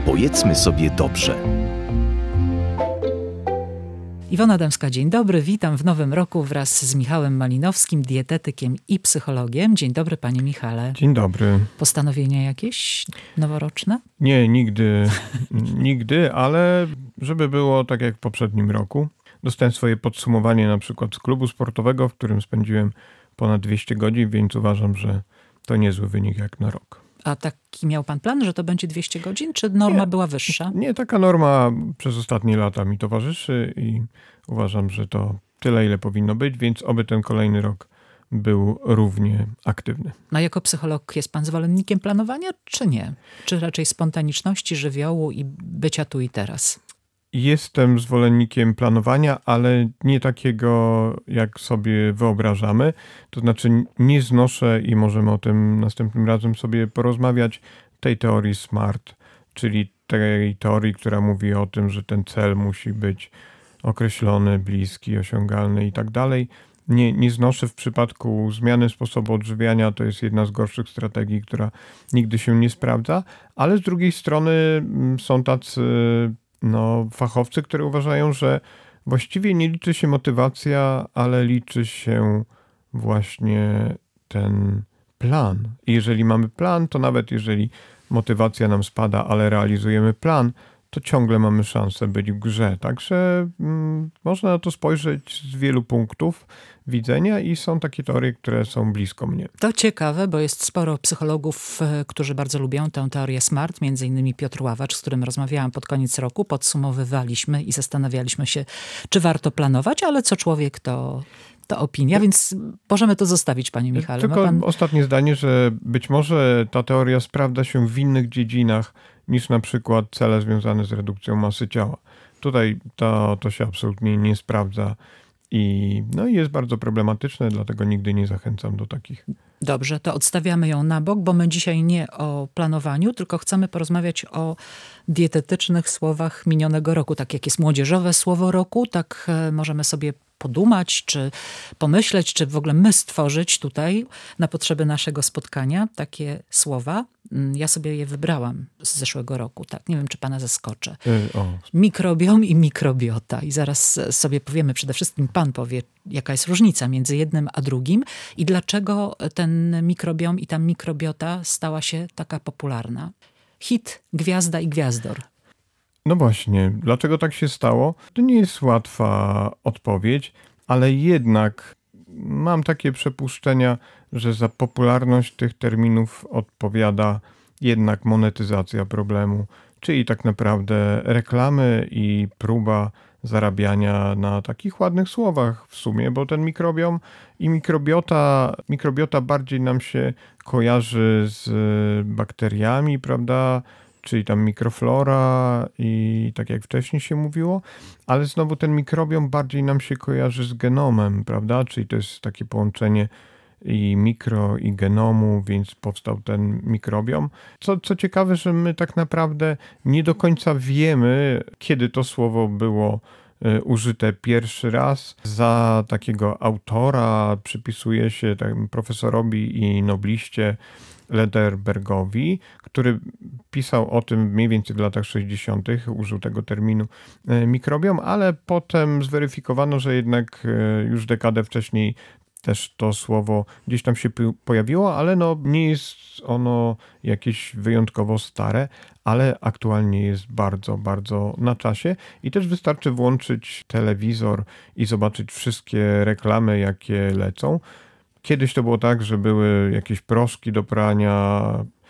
Powiedzmy sobie dobrze. Iwona Adamska, dzień dobry. Witam w nowym roku wraz z Michałem Malinowskim, dietetykiem i psychologiem. Dzień dobry, panie Michale. Dzień dobry. Postanowienia jakieś noworoczne? Nie, nigdy, ale żeby było tak jak w poprzednim roku. Dostałem swoje podsumowanie na przykład z klubu sportowego, w którym spędziłem ponad 200 godzin, więc uważam, że to niezły wynik jak na rok. A taki miał pan plan, że to będzie 200 godzin, czy norma była wyższa? Nie, taka norma przez ostatnie lata mi towarzyszy i uważam, że to tyle, ile powinno być, więc oby ten kolejny rok był równie aktywny. No jako psycholog jest pan zwolennikiem planowania, czy nie? Czy raczej spontaniczności, żywiołu i bycia tu i teraz? Jestem zwolennikiem planowania, ale nie takiego, jak sobie wyobrażamy. To znaczy nie znoszę, i możemy o tym następnym razem sobie porozmawiać, tej teorii SMART, czyli tej teorii, która mówi o tym, że ten cel musi być określony, bliski, osiągalny i tak dalej. Nie znoszę w przypadku zmiany sposobu odżywiania, to jest jedna z gorszych strategii, która nigdy się nie sprawdza, ale z drugiej strony są tacy fachowcy, którzy uważają, że właściwie nie liczy się motywacja, ale liczy się właśnie ten plan. I jeżeli mamy plan, to nawet jeżeli motywacja nam spada, ale realizujemy plan, to ciągle mamy szansę być w grze. Także można na to spojrzeć z wielu punktów widzenia i są takie teorie, które są blisko mnie. To ciekawe, bo jest sporo psychologów, którzy bardzo lubią tę teorię SMART, między innymi Piotr Ławacz, z którym rozmawiałam pod koniec roku, podsumowywaliśmy i zastanawialiśmy się, czy warto planować, ale co człowiek to opinia, więc możemy to zostawić, panie Michale. Tylko ostatnie zdanie, że być może ta teoria sprawdza się w innych dziedzinach niż na przykład cele związane z redukcją masy ciała. Tutaj to się absolutnie nie sprawdza i jest bardzo problematyczne, dlatego nigdy nie zachęcam do takich. Dobrze, to odstawiamy ją na bok, bo my dzisiaj nie o planowaniu, tylko chcemy porozmawiać o dietetycznych słowach minionego roku. Tak jak jest młodzieżowe słowo roku, tak możemy sobie podumać, czy pomyśleć, czy w ogóle my stworzyć tutaj na potrzeby naszego spotkania takie słowa. Ja sobie je wybrałam z zeszłego roku, tak. Nie wiem, czy pana zaskoczę. Mikrobiom i mikrobiota. I zaraz sobie powiemy, przede wszystkim pan powie, jaka jest różnica między jednym a drugim i dlaczego ten mikrobiom i ta mikrobiota stała się taka popularna. Hit, gwiazda i gwiazdor. No właśnie, dlaczego tak się stało? To nie jest łatwa odpowiedź, ale jednak mam takie przypuszczenia, że za popularność tych terminów odpowiada jednak monetyzacja problemu, czyli tak naprawdę reklamy i próba zarabiania na takich ładnych słowach w sumie, bo ten mikrobiom i mikrobiota bardziej nam się kojarzy z bakteriami, prawda? Czyli tam mikroflora i tak jak wcześniej się mówiło, ale znowu ten mikrobiom bardziej nam się kojarzy z genomem, prawda? Czyli to jest takie połączenie i mikro i genomu, więc powstał ten mikrobiom. Co ciekawe, że my tak naprawdę nie do końca wiemy, kiedy to słowo było użyte pierwszy raz. Za takiego autora przypisuje się profesorowi i nobliście Lederbergowi, który pisał o tym mniej więcej w latach 60., użył tego terminu mikrobiom, ale potem zweryfikowano, że jednak już dekadę wcześniej też to słowo gdzieś tam się pojawiło, ale nie jest ono jakieś wyjątkowo stare, ale aktualnie jest bardzo, bardzo na czasie i też wystarczy włączyć telewizor i zobaczyć wszystkie reklamy, jakie lecą. Kiedyś to było tak, że były jakieś proszki do prania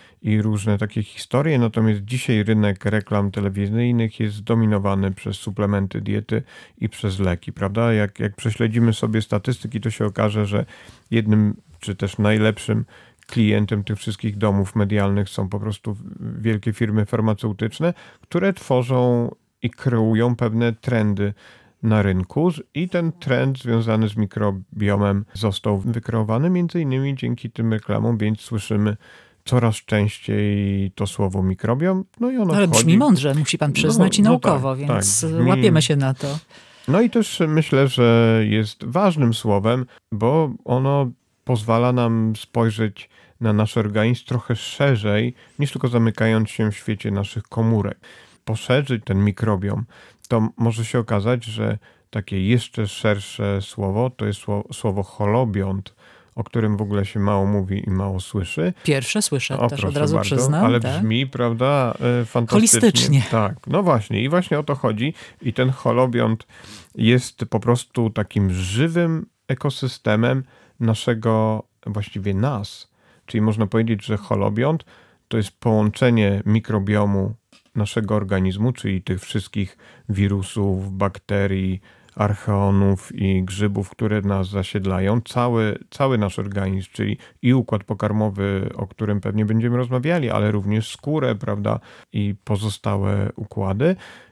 i różne takie historie, natomiast dzisiaj rynek reklam telewizyjnych jest zdominowany przez suplementy diety i przez leki, prawda? Jak prześledzimy sobie statystyki, to się okaże, że jednym czy też najlepszym klientem tych wszystkich domów medialnych są po prostu wielkie firmy farmaceutyczne, które tworzą i kreują pewne trendy na rynku i ten trend związany z mikrobiomem został wykreowany między innymi dzięki tym reklamom, więc słyszymy coraz częściej to słowo mikrobiom. No i ono ale wchodzi. Brzmi mądrze, musi pan przyznać i naukowo, tak, więc tak, łapiemy się na to. No i też myślę, że jest ważnym słowem, bo ono pozwala nam spojrzeć na nasz organizm trochę szerzej, niż tylko zamykając się w świecie naszych komórek. Poszerzyć ten mikrobiom, to może się okazać, że takie jeszcze szersze słowo to jest słowo holobiont, o którym w ogóle się mało mówi i mało słyszy. Pierwsze słyszę, też od proszę razu bardzo, przyznam. ale tak? brzmi, prawda, fantastycznie. Holistycznie. Tak, no właśnie. I właśnie o to chodzi. I ten holobiont jest po prostu takim żywym ekosystemem naszego, właściwie nas. Czyli można powiedzieć, że holobiont to jest połączenie mikrobiomu naszego organizmu, czyli tych wszystkich wirusów, bakterii, archeonów i grzybów, które nas zasiedlają, cały nasz organizm, czyli i układ pokarmowy, o którym pewnie będziemy rozmawiali, ale również skórę, prawda, i pozostałe układy.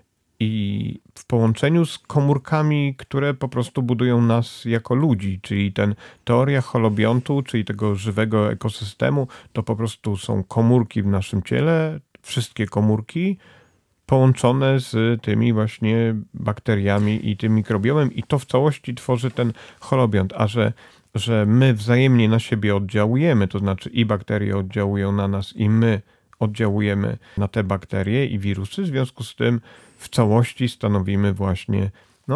I w połączeniu z komórkami, które po prostu budują nas jako ludzi, czyli teoria holobiontu, czyli tego żywego ekosystemu, to po prostu są komórki w naszym ciele, wszystkie komórki połączone z tymi właśnie bakteriami i tym mikrobiomem i to w całości tworzy ten holobiont, a że my wzajemnie na siebie oddziałujemy, to znaczy i bakterie oddziałują na nas i my oddziałujemy na te bakterie i wirusy, w związku z tym w całości stanowimy właśnie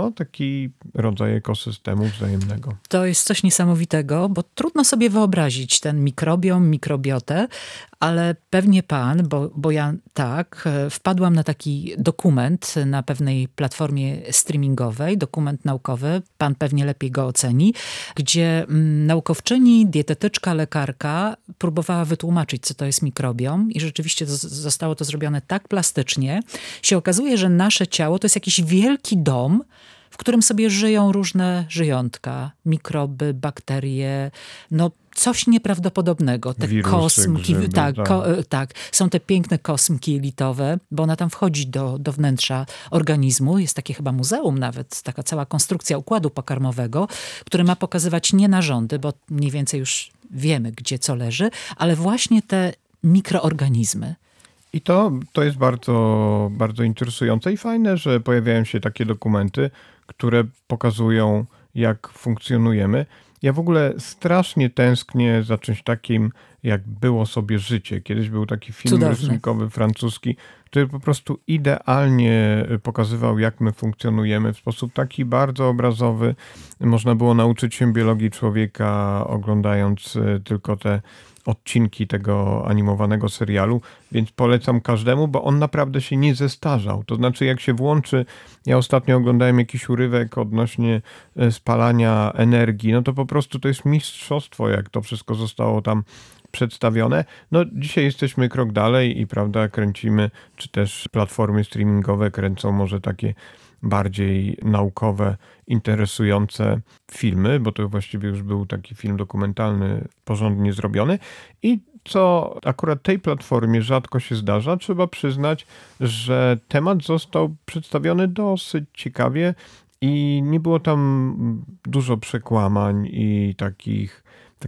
taki rodzaj ekosystemu wzajemnego. To jest coś niesamowitego, bo trudno sobie wyobrazić ten mikrobiom, mikrobiotę, ale pewnie pan, bo ja tak, wpadłam na taki dokument na pewnej platformie streamingowej, dokument naukowy, pan pewnie lepiej go oceni, gdzie naukowczyni, dietetyczka, lekarka próbowała wytłumaczyć, co to jest mikrobiom i rzeczywiście zostało to zrobione tak plastycznie. Się okazuje, że nasze ciało to jest jakiś wielki dom, w którym sobie żyją różne żyjątka, mikroby, bakterie, coś nieprawdopodobnego. Te wirusy, kosmki, grzyby, tak. Są te piękne kosmki jelitowe, bo ona tam wchodzi do wnętrza organizmu. Jest takie chyba muzeum nawet, taka cała konstrukcja układu pokarmowego, który ma pokazywać nie narządy, bo mniej więcej już wiemy, gdzie co leży, ale właśnie te mikroorganizmy. I to jest bardzo, bardzo interesujące i fajne, że pojawiają się takie dokumenty, które pokazują, jak funkcjonujemy. Ja w ogóle strasznie tęsknię za czymś takim, jak Było sobie życie. Kiedyś był taki film rysunkowy francuski, który po prostu idealnie pokazywał, jak my funkcjonujemy w sposób taki bardzo obrazowy. Można było nauczyć się biologii człowieka, oglądając tylko te odcinki tego animowanego serialu, więc polecam każdemu, bo on naprawdę się nie zestarzał. To znaczy, jak się włączy, ja ostatnio oglądałem jakiś urywek odnośnie spalania energii, to po prostu to jest mistrzostwo, jak to wszystko zostało tam przedstawione. Dzisiaj jesteśmy krok dalej i prawda, kręcimy, czy też platformy streamingowe kręcą może takie bardziej naukowe, interesujące filmy, bo to właściwie już był taki film dokumentalny porządnie zrobiony i co akurat tej platformie rzadko się zdarza, trzeba przyznać, że temat został przedstawiony dosyć ciekawie i nie było tam dużo przekłamań i takich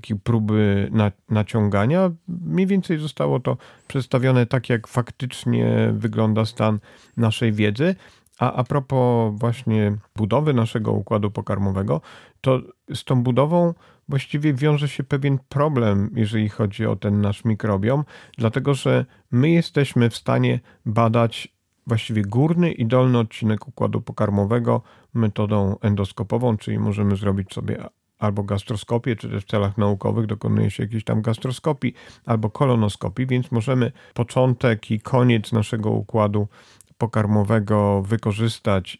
próby naciągania. Mniej więcej zostało to przedstawione tak, jak faktycznie wygląda stan naszej wiedzy. A propos właśnie budowy naszego układu pokarmowego, to z tą budową właściwie wiąże się pewien problem, jeżeli chodzi o ten nasz mikrobiom, dlatego że my jesteśmy w stanie badać właściwie górny i dolny odcinek układu pokarmowego metodą endoskopową, czyli możemy zrobić sobie albo gastroskopię, czy też w celach naukowych dokonuje się jakiejś tam gastroskopii, albo kolonoskopii, więc możemy początek i koniec naszego układu pokarmowego wykorzystać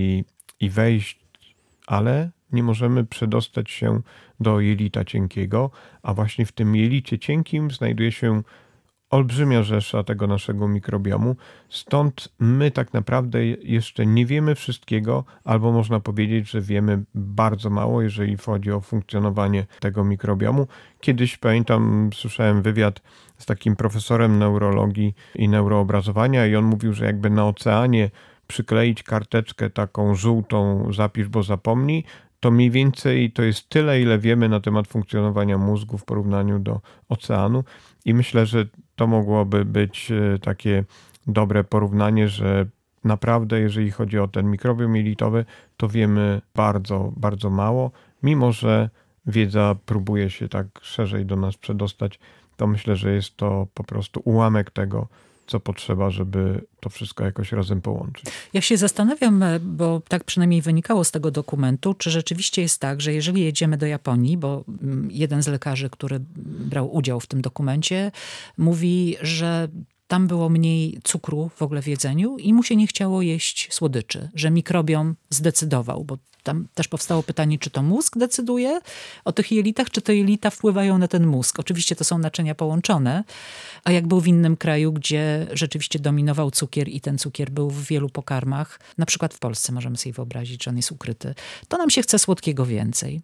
i wejść, ale nie możemy przedostać się do jelita cienkiego, a właśnie w tym jelicie cienkim znajduje się olbrzymia rzesza tego naszego mikrobiomu, stąd my tak naprawdę jeszcze nie wiemy wszystkiego, albo można powiedzieć, że wiemy bardzo mało, jeżeli chodzi o funkcjonowanie tego mikrobiomu. Kiedyś, pamiętam, słyszałem wywiad z takim profesorem neurologii i neuroobrazowania i on mówił, że jakby na oceanie przykleić karteczkę taką żółtą, zapisz, bo zapomnij, to mniej więcej to jest tyle, ile wiemy na temat funkcjonowania mózgu w porównaniu do oceanu i myślę, że to mogłoby być takie dobre porównanie, że naprawdę, jeżeli chodzi o ten mikrobiom jelitowy, to wiemy bardzo, bardzo mało, mimo że wiedza próbuje się tak szerzej do nas przedostać, to myślę, że jest to po prostu ułamek tego, co potrzeba, żeby to wszystko jakoś razem połączyć. Ja się zastanawiam, bo tak przynajmniej wynikało z tego dokumentu, czy rzeczywiście jest tak, że jeżeli jedziemy do Japonii, bo jeden z lekarzy, który brał udział w tym dokumencie, mówi, że tam było mniej cukru w ogóle w jedzeniu i mu się nie chciało jeść słodyczy, że mikrobiom zdecydował, bo tam też powstało pytanie, czy to mózg decyduje o tych jelitach, czy to jelita wpływają na ten mózg. Oczywiście to są naczynia połączone, a jak był w innym kraju, gdzie rzeczywiście dominował cukier i ten cukier był w wielu pokarmach, na przykład w Polsce możemy sobie wyobrazić, że on jest ukryty, to nam się chce słodkiego więcej.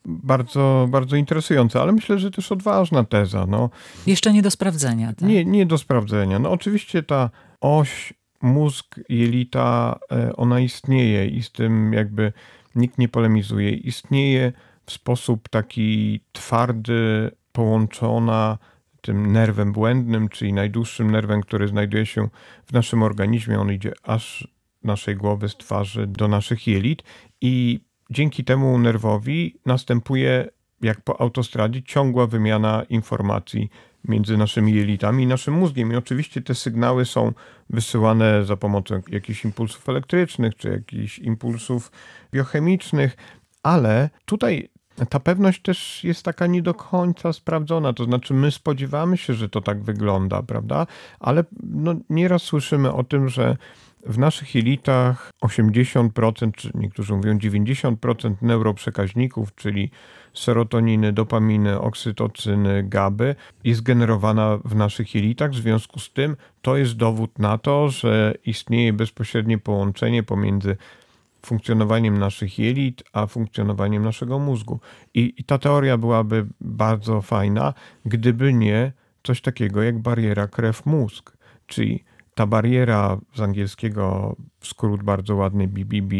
Bardzo, bardzo interesujące, ale myślę, że też odważna teza. No. Jeszcze nie do sprawdzenia. Tak? Nie do sprawdzenia. No oczywiście ta oś mózg-jelita, ona istnieje i z tym jakby nikt nie polemizuje. Istnieje w sposób taki twardy, połączona tym nerwem błędnym, czyli najdłuższym nerwem, który znajduje się w naszym organizmie. On idzie aż naszej głowy, z twarzy do naszych jelit i dzięki temu nerwowi następuje, jak po autostradzie, ciągła wymiana informacji między naszymi jelitami i naszym mózgiem. I oczywiście te sygnały są wysyłane za pomocą jakichś impulsów elektrycznych, czy jakichś impulsów biochemicznych, ale tutaj ta pewność też jest taka nie do końca sprawdzona. To znaczy my spodziewamy się, że to tak wygląda, prawda? Ale no, nieraz słyszymy o tym, że w naszych jelitach 80%, czy niektórzy mówią 90% neuroprzekaźników, czyli serotoniny, dopaminy, oksytocyny, GABY, jest generowana w naszych jelitach. W związku z tym to jest dowód na to, że istnieje bezpośrednie połączenie pomiędzy funkcjonowaniem naszych jelit, a funkcjonowaniem naszego mózgu. I ta teoria byłaby bardzo fajna, gdyby nie coś takiego jak bariera krew-mózg, czyli ta bariera, z angielskiego skrót bardzo ładny BBB,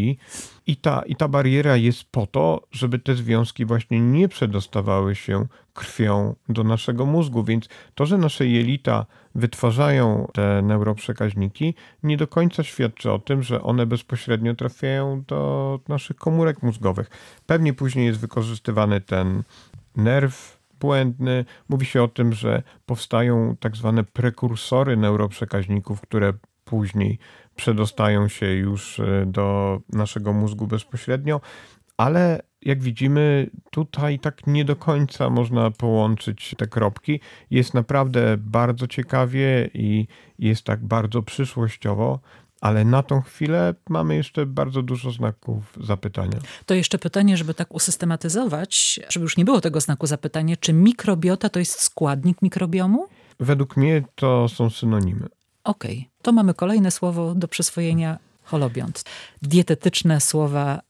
i ta bariera jest po to, żeby te związki właśnie nie przedostawały się krwią do naszego mózgu, więc to, że nasze jelita wytwarzają te neuroprzekaźniki, nie do końca świadczy o tym, że one bezpośrednio trafiają do naszych komórek mózgowych. Pewnie później jest wykorzystywany ten nerw błędny. Mówi się o tym, że powstają tak zwane prekursory neuroprzekaźników, które później przedostają się już do naszego mózgu bezpośrednio, ale jak widzimy, tutaj tak nie do końca można połączyć te kropki. Jest naprawdę bardzo ciekawie i jest tak bardzo przyszłościowo, ale na tą chwilę mamy jeszcze bardzo dużo znaków zapytania. To jeszcze pytanie, żeby tak usystematyzować, żeby już nie było tego znaku zapytania, czy mikrobiota to jest składnik mikrobiomu? Według mnie to są synonimy. Okej, to mamy kolejne słowo do przyswojenia. Holobiont. Dietetyczne słowa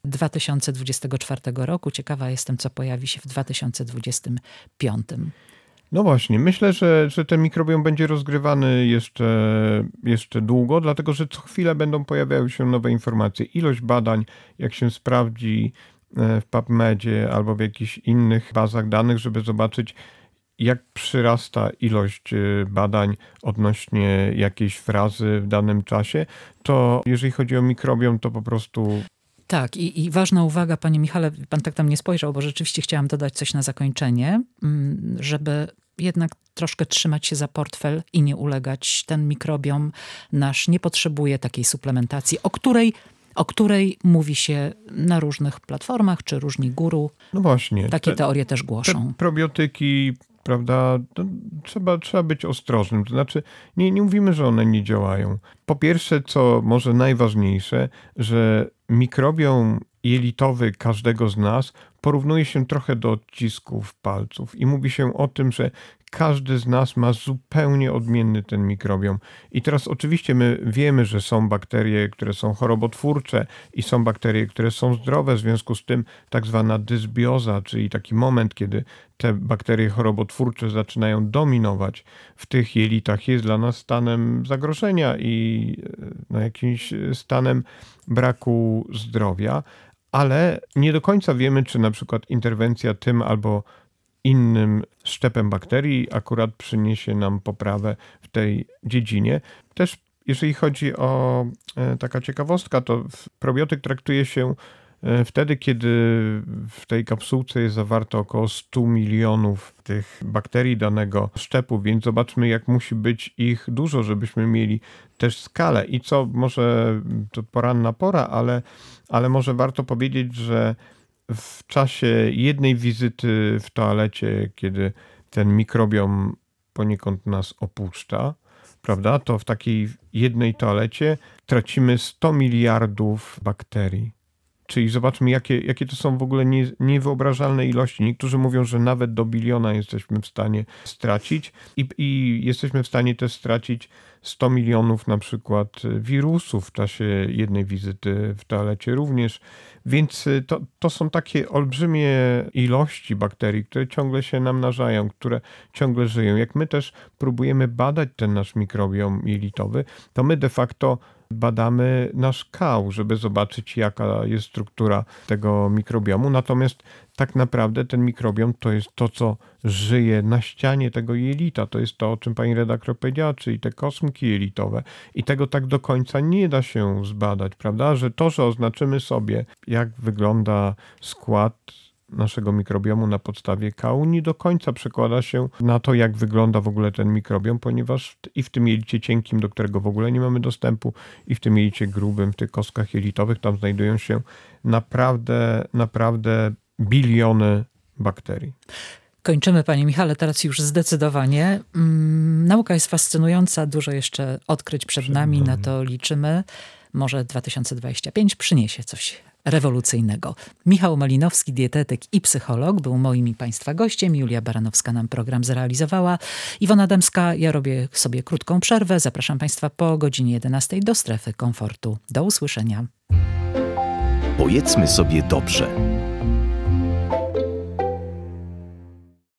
2024 roku. Ciekawa jestem, co pojawi się w 2025. No właśnie, myślę, że ten mikrobiom będzie rozgrywany jeszcze długo, dlatego że co chwilę będą pojawiały się nowe informacje. Ilość badań, jak się sprawdzi w PubMedzie albo w jakichś innych bazach danych, żeby zobaczyć, jak przyrasta ilość badań odnośnie jakiejś frazy w danym czasie, to jeżeli chodzi o mikrobiom, to po prostu... Tak, i ważna uwaga, panie Michale, pan tak tam nie spojrzał, bo rzeczywiście chciałam dodać coś na zakończenie, żeby jednak troszkę trzymać się za portfel i nie ulegać. Ten mikrobiom nasz nie potrzebuje takiej suplementacji, o której mówi się na różnych platformach, czy różni guru. No właśnie. Takie teorie też głoszą. Te probiotyki, prawda, trzeba być ostrożnym. To znaczy, nie mówimy, że one nie działają. Po pierwsze, co może najważniejsze, że mikrobiom jelitowy każdego z nas porównuje się trochę do odcisków palców i mówi się o tym, że każdy z nas ma zupełnie odmienny ten mikrobiom. I teraz oczywiście my wiemy, że są bakterie, które są chorobotwórcze i są bakterie, które są zdrowe, w związku z tym tak zwana dysbioza, czyli taki moment, kiedy te bakterie chorobotwórcze zaczynają dominować w tych jelitach, jest dla nas stanem zagrożenia i jakimś stanem braku zdrowia, ale nie do końca wiemy, czy na przykład interwencja tym albo innym szczepem bakterii akurat przyniesie nam poprawę w tej dziedzinie. Też jeżeli chodzi o taka ciekawostka, to probiotyk traktuje się Wtedy, kiedy w tej kapsułce jest zawarte około 100 milionów tych bakterii danego szczepu, więc zobaczmy, jak musi być ich dużo, żebyśmy mieli też skalę. I co, może to poranna pora, ale może warto powiedzieć, że w czasie jednej wizyty w toalecie, kiedy ten mikrobiom poniekąd nas opuszcza, prawda, to w takiej jednej toalecie tracimy 100 miliardów bakterii. Czyli zobaczmy, jakie to są w ogóle niewyobrażalne ilości. Niektórzy mówią, że nawet do biliona jesteśmy w stanie stracić i jesteśmy w stanie też stracić 100 milionów na przykład wirusów w czasie jednej wizyty w toalecie również. Więc to są takie olbrzymie ilości bakterii, które ciągle się namnażają, które ciągle żyją. Jak my też próbujemy badać ten nasz mikrobiom jelitowy, to my de facto badamy nasz kał, żeby zobaczyć, jaka jest struktura tego mikrobiomu. Natomiast tak naprawdę ten mikrobiom to jest to, co żyje na ścianie tego jelita. To jest to, o czym pani redaktor powiedziała, czyli te kosmki jelitowe. I tego tak do końca nie da się zbadać, prawda? Że to, że oznaczymy sobie, jak wygląda skład naszego mikrobiomu na podstawie kału, nie do końca przekłada się na to, jak wygląda w ogóle ten mikrobiom, ponieważ i w tym jelicie cienkim, do którego w ogóle nie mamy dostępu, i w tym jelicie grubym, w tych kostkach jelitowych, tam znajdują się naprawdę biliony bakterii. Kończymy, panie Michale, teraz już zdecydowanie. Nauka jest fascynująca, dużo jeszcze odkryć przed nami, na to liczymy. Może 2025 przyniesie coś rewolucyjnego. Michał Malinowski, dietetyk i psycholog, był moim i państwa gościem. Julia Baranowska nam program zrealizowała. Iwona Dębska, ja robię sobie krótką przerwę. Zapraszam państwa po godzinie 11 do Strefy Komfortu. Do usłyszenia. Powiedzmy sobie dobrze.